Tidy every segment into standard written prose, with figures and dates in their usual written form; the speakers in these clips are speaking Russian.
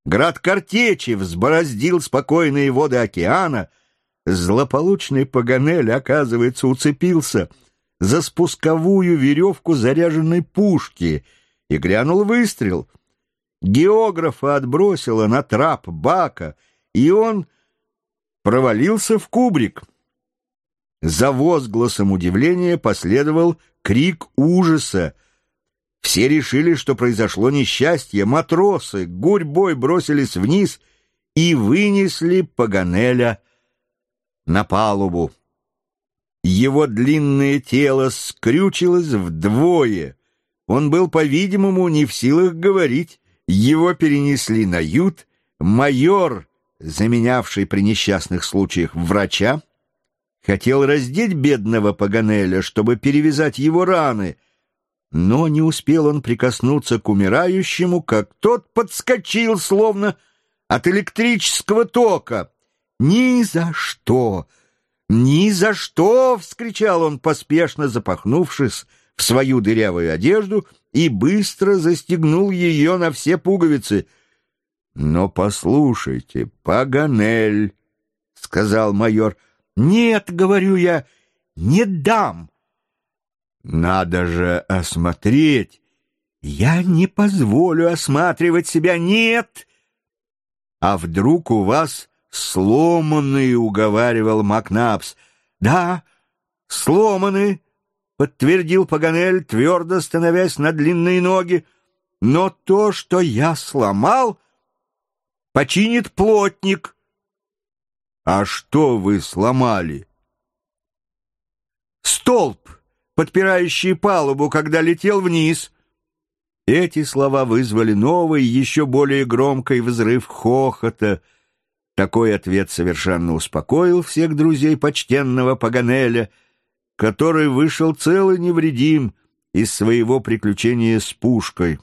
Град картечи взбороздил спокойные воды океана. Злополучный Паганель, оказывается, уцепился за спусковую веревку заряженной пушки, и грянул выстрел. Географа отбросило на трап бака, и он провалился в кубрик. За возгласом удивления последовал крик ужаса. Все решили, что произошло несчастье. Матросы гурьбой бросились вниз и вынесли Паганеля на палубу. Его длинное тело скрючилось вдвое. Он был, по-видимому, не в силах говорить. Его перенесли на ют. Майор, заменявший при несчастных случаях врача, хотел раздеть бедного Паганеля, чтобы перевязать его раны, но не успел он прикоснуться к умирающему, как тот подскочил, словно от электрического тока. «Ни за что! Ни за что!» — вскричал он, поспешно запахнувшись в свою дырявую одежду, и быстро застегнул ее на все пуговицы. «Но послушайте, Паганель», — сказал майор. «Нет, — говорю я, — не дам». «Надо же осмотреть». «Я не позволю осматривать себя, нет». «А вдруг у вас сломанные?» — уговаривал Макнапс. «Да, сломаны», — подтвердил Паганель, твердо становясь на длинные ноги. «Но то, что я сломал, починит плотник». «А что вы сломали?» «Столб, подпирающий палубу, когда летел вниз». Эти слова вызвали новый, еще более громкий взрыв хохота. Такой ответ совершенно успокоил всех друзей почтенного Паганеля, который вышел цел и невредим из своего приключения с пушкой.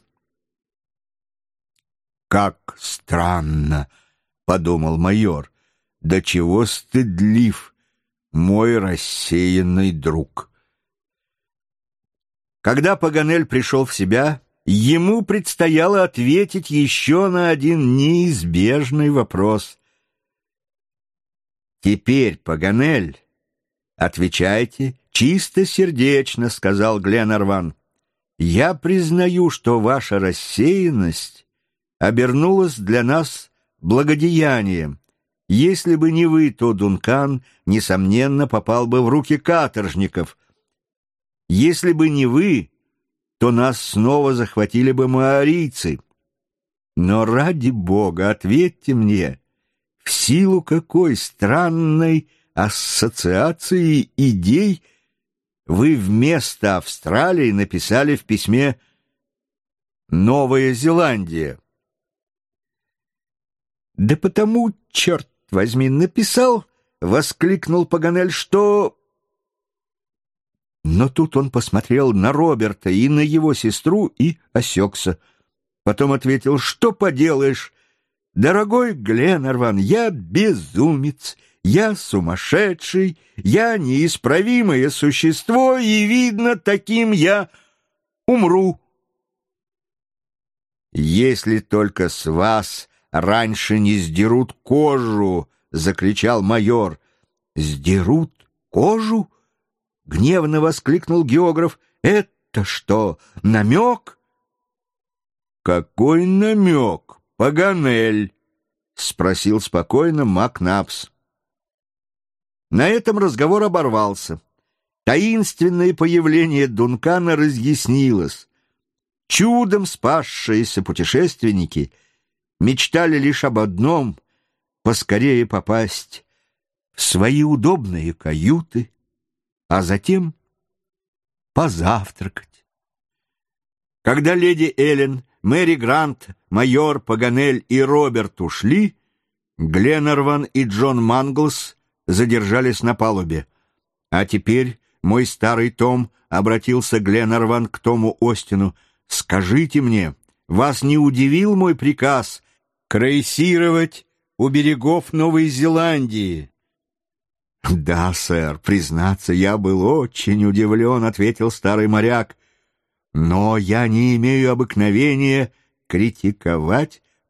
«Как странно!» — подумал майор. «До чего стыдлив мой рассеянный друг!» Когда Паганель пришел в себя, ему предстояло ответить еще на один неизбежный вопрос. «Теперь, Паганель, отвечайте чистосердечно», — сказал Гленарван. «Я признаю, что ваша рассеянность обернулась для нас благодеянием. Если бы не вы, то Дункан, несомненно, попал бы в руки каторжников. Если бы не вы, то нас снова захватили бы маорийцы. Но ради Бога, ответьте мне, в силу какой странной ассоциации идей вы вместо Австралии написали в письме «Новая Зеландия»?» «Да потому, черт возьми, написал», — воскликнул Паганель, — «что...» Но тут он посмотрел на Роберта и на его сестру и осекся. Потом ответил: «Что поделаешь, дорогой Гленарван, я безумец, я сумасшедший, я неисправимое существо, и, видно, таким я умру». «Если только с вас раньше не сдерут кожу!» — закричал майор. «Сдерут кожу?» — гневно воскликнул географ. «Это что, намек?» «Какой намек, Паганель?» — спросил спокойно Макнапс. На этом разговор оборвался. Таинственное появление Дункана разъяснилось. Чудом спасшиеся путешественники мечтали лишь об одном — поскорее попасть в свои удобные каюты, а затем позавтракать. Когда леди Эллен, Мэри Грант, майор Паганель и Роберт ушли, Гленарван и Джон Манглс задержались на палубе. «А теперь, мой старый Том», — обратился Гленарван к Тому Остину, — «скажите мне, вас не удивил мой приказ крейсировать у берегов Новой Зеландии?» «Да, сэр, признаться, я был очень удивлен», — ответил старый моряк. «Но я не имею обыкновения критиковать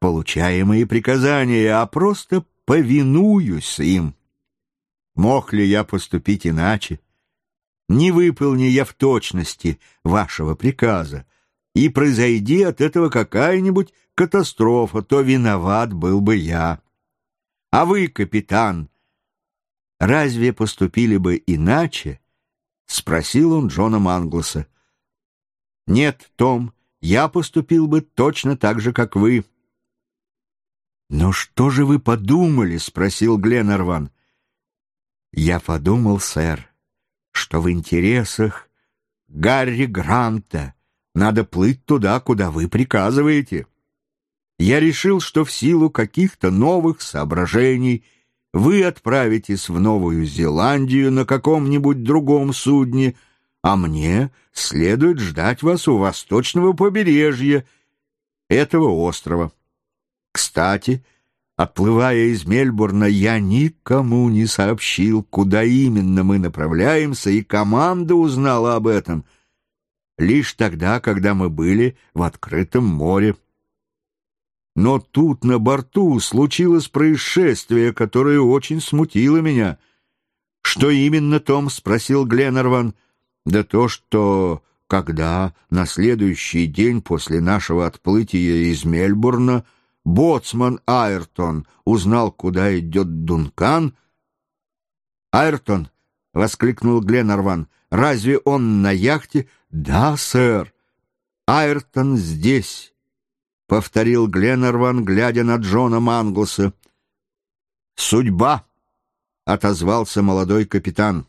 получаемые приказания, а просто повинуюсь им. Мог ли я поступить иначе? Не выполни я в точности вашего приказа, и произойди от этого какая-нибудь катастрофа, то виноват был бы я. А вы, капитан, разве поступили бы иначе? — спросил он Джона Манглса. — Нет, Том, я поступил бы точно так же, как вы. — Но что же вы подумали? — спросил Гленарван. — Я подумал, сэр, что в интересах Гарри Гранта надо плыть туда, куда вы приказываете. Я решил, что в силу каких-то новых соображений вы отправитесь в Новую Зеландию на каком-нибудь другом судне, а мне следует ждать вас у восточного побережья этого острова. Кстати, отплывая из Мельбурна, я никому не сообщил, куда именно мы направляемся, и команда узнала об этом лишь тогда, когда мы были в открытом море. Но тут на борту случилось происшествие, которое очень смутило меня. — Что именно, Том? — спросил Гленарван. — Да то, что когда на следующий день после нашего отплытия из Мельбурна боцман Айртон узнал, куда идет Дункан. — Айртон! — воскликнул Гленарван. — Разве он на яхте? — Да, сэр. — Айртон здесь, — повторил Гленарван, глядя на Джона Манглса. — Судьба! — отозвался молодой капитан.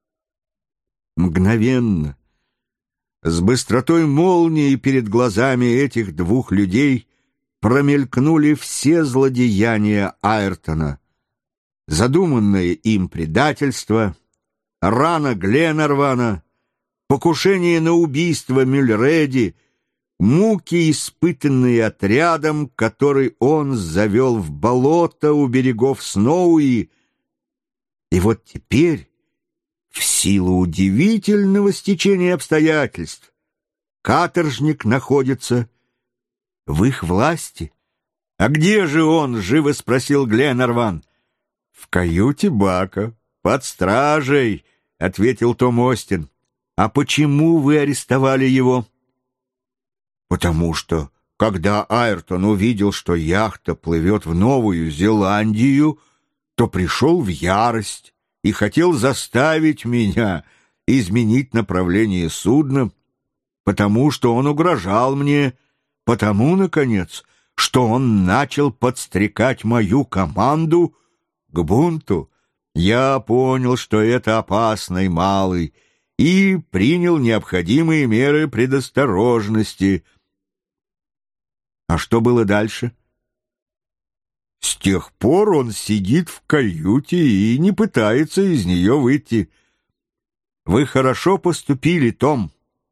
Мгновенно, с быстротой молнии перед глазами этих двух людей промелькнули все злодеяния Айртона. Задуманное им предательство, рана Гленарвана, покушение на убийство Мюльреди, муки, испытанные отрядом, который он завел в болото у берегов Сноуи. И вот теперь, в силу удивительного стечения обстоятельств, каторжник находится в их власти. — А где же он? — живо спросил Гленарван. — В каюте Бака, под стражей, — ответил Том Остин. — А почему вы арестовали его? — Потому что, когда Айртон увидел, что яхта плывет в Новую Зеландию, то пришел в ярость и хотел заставить меня изменить направление судна, потому что он угрожал мне, потому, наконец, что он начал подстрекать мою команду к бунту. Я понял, что это опасный малый, и принял необходимые меры предосторожности. А что было дальше? С тех пор он сидит в каюте и не пытается из нее выйти. Вы хорошо поступили, Том.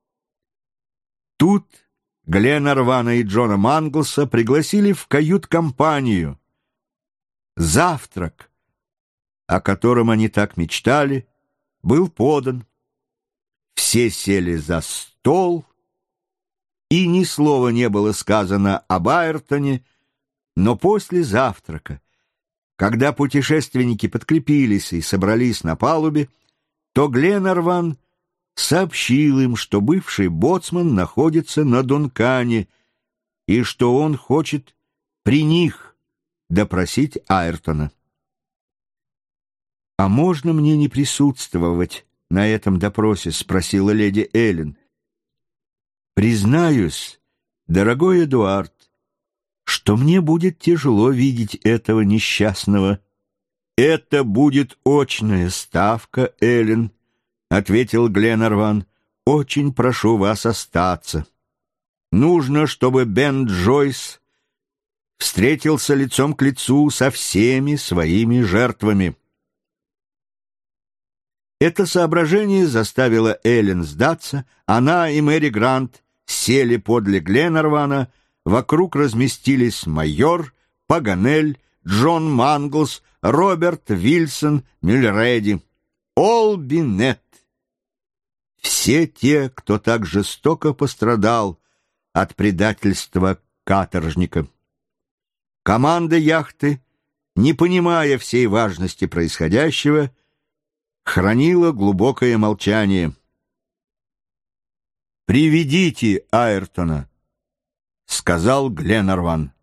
Тут Гленарвана и Джона Манглса пригласили в кают-компанию. Завтрак, о котором они так мечтали, был подан. Все сели за стол, и ни слова не было сказано об Айртоне, но после завтрака, когда путешественники подкрепились и собрались на палубе, то Гленарван сообщил им, что бывший боцман находится на Дункане и что он хочет при них допросить Айртона. — А можно мне не присутствовать на этом допросе? — спросила леди Эллен. — Признаюсь, дорогой Эдуард, что мне будет тяжело видеть этого несчастного. — Это будет очная ставка, Эллен, — ответил Гленарван. — Очень прошу вас остаться. Нужно, чтобы Бен Джойс встретился лицом к лицу со всеми своими жертвами. Это соображение заставило Эллен сдаться. Она и Мэри Грант сели подле Гленарвана. Вокруг разместились майор, Паганель, Джон Манглс, Роберт Вильсон, Мюльреди, Олби Нет. Все те, кто так жестоко пострадал от предательства каторжника. Команда яхты, не понимая всей важности происходящего, хранила глубокое молчание. «Приведите Айртона», — сказал Гленарван.